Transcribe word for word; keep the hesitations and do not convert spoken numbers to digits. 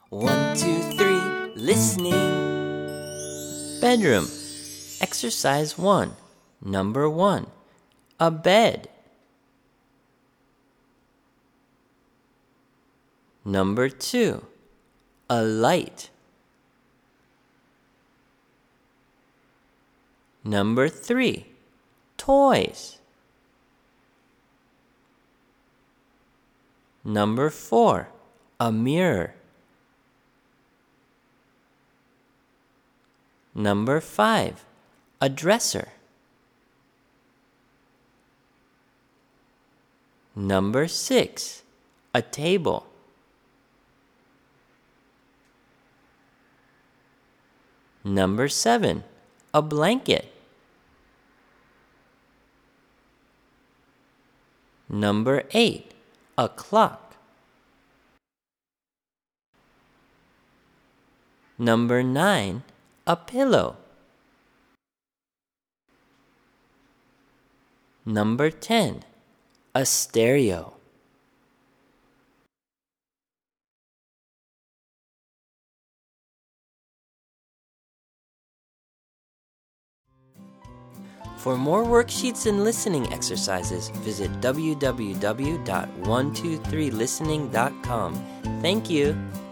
One, two, three, listening. Bedroom. Exercise one. Number one. A bed. Number two. A light. Number three. Toys. Number four. A mirror. Number five. A dresser. Number six. A table. Number seven. A blanket. Number eight. A clock. Number nine. A pillow. Number ten. A stereo. For more worksheets and listening exercises, visit w w w dot one two three listening dot com. Thank you.